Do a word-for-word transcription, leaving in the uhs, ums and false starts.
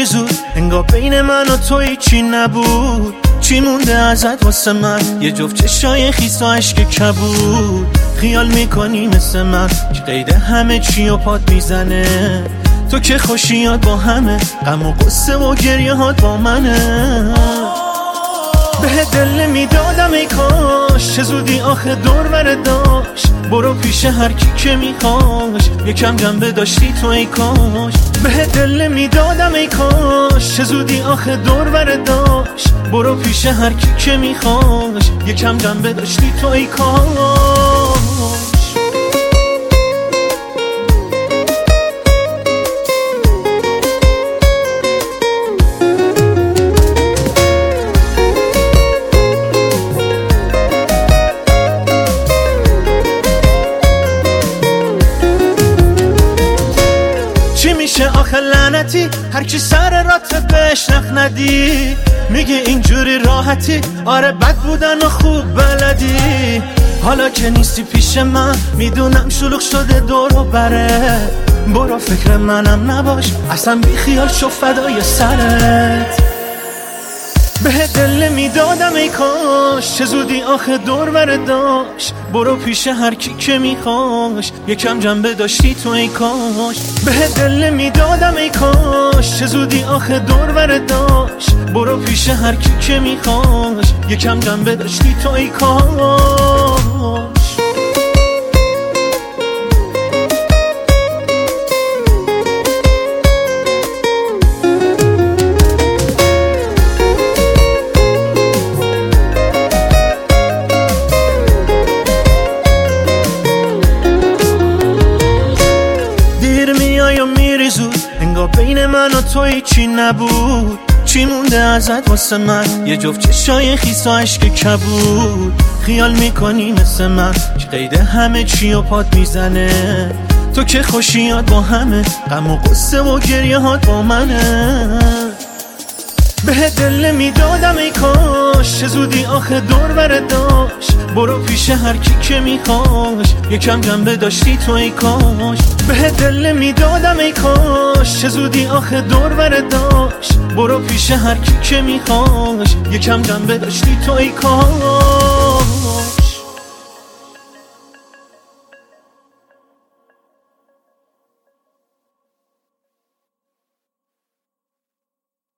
میری زود، انگار بین من و تو هیچی نبود. چی مونده ازت واسه من؟ یه جفت چشای خیس و عشق کبود. خیال میکنی مثل من که قید همه چی و پات میزنه. تو که خوشیات با همه، غم و قصه و گریه هات با منه. به دل میدادم ای کاش، چه زودی آخه دور بره داشت. برو پیش هر کی که میخواش، یکم جنبه داشتی تو ای کاش. به دل میدادم ای کاش، چه زودی آخه دور بره داشت. برو پیش هر کی که میخواش، یکم جنبه داشتی تو ای کاش. میشه آخه لعنتی هر کی سر رات بهش نخ ندی. میگه اینجوری راحتی، آره بد بودن و خوب بلدی. حالا که نیستی پیش من، میدونم شلوغ شده دور و بره. برو فکر منم نباش، اصلا بی خیال شو فدای سرت. به دل میدادم ای کاش، چه زودی آخه دور بره داشت. برو پیش هر کی که میخواش، یکم جنبه داشتی تو ای کاش. به دل میدادم ای کاش، چه زودی آخه دور بره داشت. برو پیش هر کی که میخواش، یکم جنبه داشتی تو ای کاش. میری زود، انگار بین من و تو هیچی نبود. چی مونده ازت واسه من؟ یه جفت چشای خیس و عشق کبود. خیال میکنی مثل من که قید همه چی و پات میزنه. تو که خوشیات با همه، غم و قصه و گریه هات با منه. به دل میدادم ای کاش، چه زودی آخه دور بره داشت. برو پیش هر کی که میخواش، یکم جنبه داشتی تو ای کاش. به دل میدادم ای کاش، چه زودی آخه دور بره داشت. برو پیش هر کی که میخواش، یکم جنبه داشتی تو ای کاش.